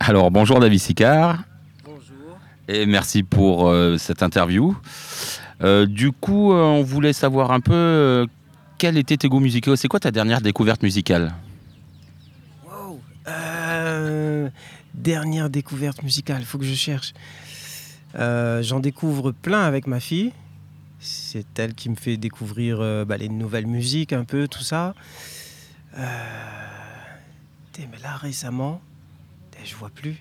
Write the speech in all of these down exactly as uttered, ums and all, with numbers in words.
Alors bonjour David Sicard Bonjour. et merci pour euh, cette interview. Euh, du coup, euh, on voulait savoir un peu euh, quels étaient tes goûts musicaux. C'est quoi ta dernière découverte musicale? Wow. Euh, dernière découverte musicale, faut que je cherche. Euh, j'en découvre plein avec ma fille. C'est elle qui me fait découvrir euh, bah, les nouvelles musiques, un peu, tout ça. Euh... tain, mais là, récemment, tain, je vois plus.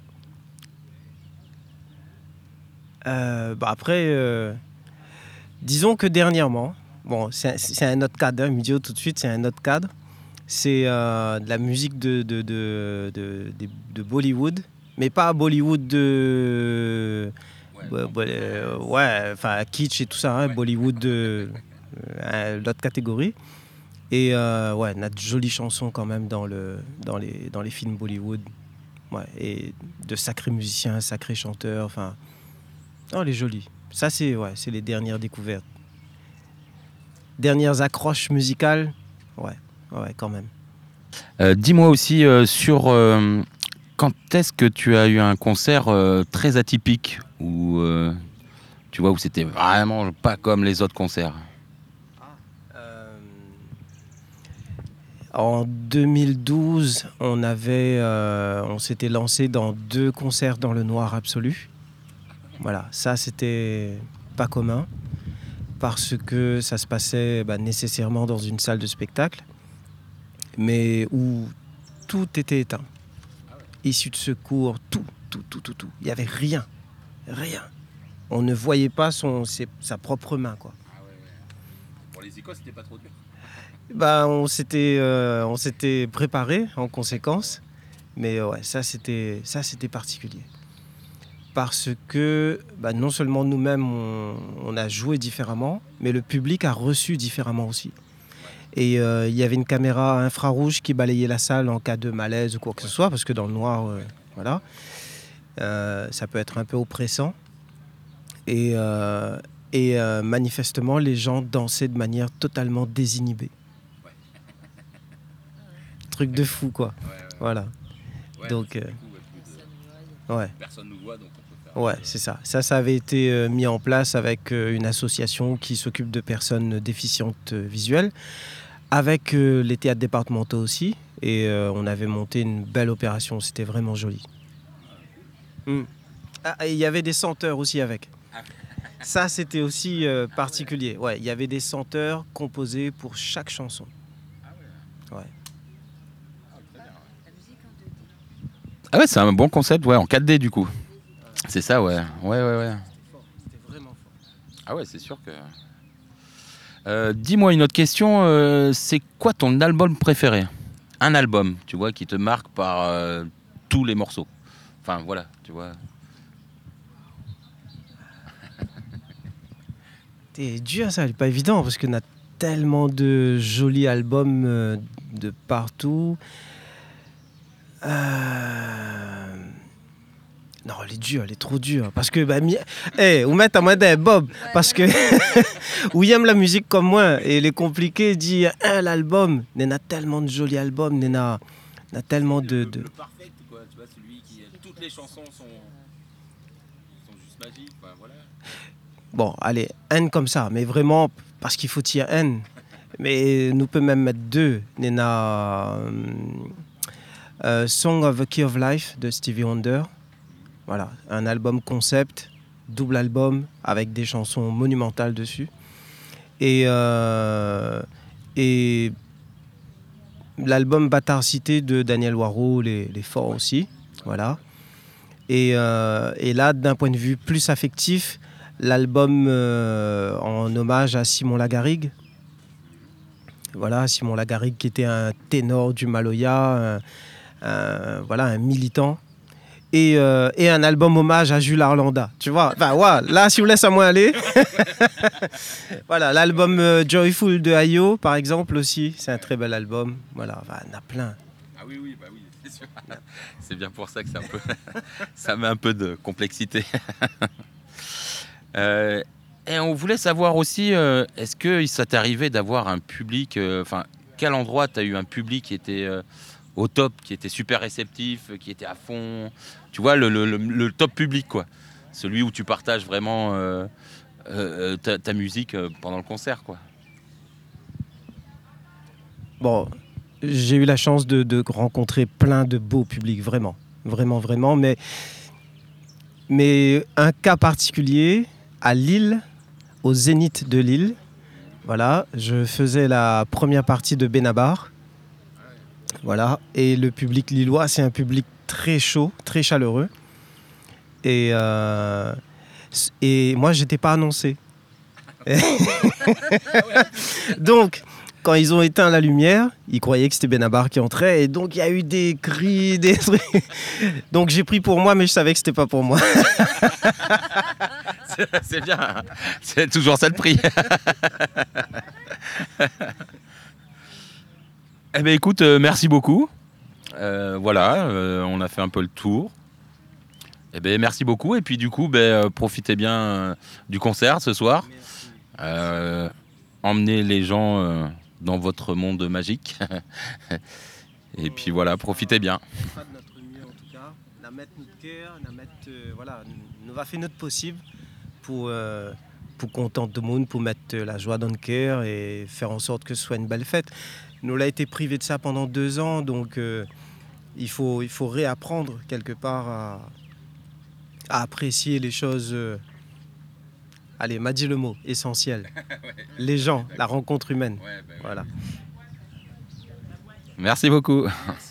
Euh, bah, après, euh, disons que dernièrement, bon, c'est c'est un autre cadre, hein, Midio tout de suite, c'est un autre cadre. C'est euh, de la musique de, de, de, de, de- de Bollywood, mais pas Bollywood de. Bo- bo- euh, ouais, enfin kitsch et tout ça, hein, Bollywood de euh, l'autre catégorie. Et euh, ouais, on a de jolies chansons quand même dans, le, dans, les, dans les films Bollywood. Ouais, et de sacrés musiciens, sacrés chanteurs, enfin. Non, elle est jolie. Ça, c'est ouais, c'est les dernières découvertes. Dernières accroches musicales, ouais, ouais, quand même. Euh, dis-moi aussi euh, sur euh, quand est-ce que tu as eu un concert euh, très atypique où euh, tu vois où c'était vraiment pas comme les autres concerts. Euh, En deux mille douze, on avait, euh, on s'était lancé dans deux concerts dans le noir absolu. Voilà, ça c'était pas commun parce que ça se passait bah, nécessairement dans une salle de spectacle, mais où tout était éteint. Issu de secours, tout, tout, tout, tout, tout. Il n'y avait rien, rien. On ne voyait pas son, ses- sa propre main, quoi. Pour les icônes, c'était pas trop dur. Bah, on s'était, euh, on s'était préparé en conséquence, mais ouais, ça c'était, ça c'était particulier. Parce que bah, non seulement nous-mêmes on, on a joué différemment, mais le public a reçu différemment aussi. Et euh, il y avait une caméra infrarouge qui balayait la salle en cas de malaise ou quoi que ce soit, parce que dans le noir, euh, voilà, euh, ça peut être un peu oppressant. Et, euh, et euh, manifestement, les gens dansaient de manière totalement désinhibée. Truc de fou, quoi. Voilà. Donc, euh, ouais. Personne nous voit, donc on peut faire. Ouais, c'est ça. Ça, ça avait été euh, mis en place avec euh, une association qui s'occupe de personnes déficientes euh, visuelles, avec euh, les théâtres départementaux aussi. Et euh, on avait monté une belle opération. C'était vraiment joli. Mm. Ah, et il y avait des senteurs aussi avec. Ça, c'était aussi euh, particulier. Ouais, il y avait des senteurs composés pour chaque chanson. Ouais. Ah ouais, c'est un bon concept, ouais, en quatre D du coup. C'est ça, ouais. Ouais, ouais, ouais. C'était vraiment fort. Ah ouais, c'est sûr que. Euh, dis-moi une autre question, euh, c'est quoi ton album préféré? Un album, tu vois, qui te marque par euh, tous les morceaux. Enfin, voilà, tu vois. C'est dur ça, c'est pas évident parce qu'on a tellement de jolis albums euh, de partout. Euh... Non, elle est dure, elle est trop dure. Parce que, bah, mi... hey, vous mettez à moi des Bob. Parce que, où il aime la musique comme moi, et il est compliqué de dire un l'album. Il y en a tellement de jolis albums, il y en a, il y en a tellement de. de... Le parfait, quoi, tu vois, celui qui. Toutes les chansons sont, sont juste magiques, enfin, voilà. Bon, allez, un comme ça, mais vraiment, parce qu'il faut tirer un. Mais nous peut même mettre deux. Il y en a. euh, euh, Song of the Key of Life de Stevie Wonder. Voilà, un album concept, double album avec des chansons monumentales dessus. Et, euh, et l'album Bâtard Cité de Daniel Warhol est, est fort aussi. Voilà. Et, euh, et là, d'un point de vue plus affectif, l'album euh, en hommage à Simon Lagarrigue. Voilà, Simon Lagarrigue qui était un ténor du Maloya, un, un, voilà, un militant. Et, euh, et un album hommage à Jules Arlanda, tu vois. Enfin, ouais, là, si vous laissez à moi aller. Voilà, l'album euh, Joyful de Ayo, par exemple, aussi. C'est un très bel album. Voilà, enfin, il y en a plein. Ah oui, oui, bah oui, c'est sûr. C'est bien pour ça que c'est un peu. Ça met un peu de complexité. Euh, et on voulait savoir aussi, euh, est-ce que ça t'est arrivé d'avoir un public, euh, enfin, quel endroit tu as eu un public qui était euh, au top, qui était super réceptif, qui était à fond. Tu vois, le, le, le, le top public, quoi. Celui où tu partages vraiment euh, euh, ta, ta musique euh, pendant le concert, quoi. Bon, j'ai eu la chance de, de rencontrer plein de beaux publics, vraiment. Vraiment, vraiment. Mais, mais un cas particulier, à Lille, au Zénith de Lille, voilà, je faisais la première partie de Benabar. Voilà, et le public lillois, c'est un public très chaud, très chaleureux. Et, euh, et moi, je n'étais pas annoncé. Donc, quand ils ont éteint la lumière, ils croyaient que c'était Benabar qui entrait. Et donc, il y a eu des cris, des trucs. Donc, j'ai pris pour moi, mais je savais que ce n'était pas pour moi. c'est, c'est bien, c'est toujours ça le prix. Eh bien, écoute, euh, merci beaucoup. Euh, voilà, euh, on a fait un peu le tour. Eh ben, merci beaucoup. Et puis, du coup, ben, euh, profitez bien euh, du concert ce soir. Euh, emmenez les gens euh, dans votre monde magique. Et puis, voilà, profitez bien. On va faire de notre mieux, en tout cas. On a mettre notre cœur, on a mettre, euh, voilà, on va faire notre possible pour, euh, pour contenter tout le monde, pour mettre la joie dans le cœur et faire en sorte que ce soit une belle fête. Nous, on a été privés de ça pendant deux ans, donc euh, il, faut, il faut réapprendre quelque part à, à apprécier les choses. Euh, allez, m'a dit le mot, essentiel. Ouais. Les gens, la rencontre humaine. Ouais, bah ouais. Voilà. Merci beaucoup. Merci.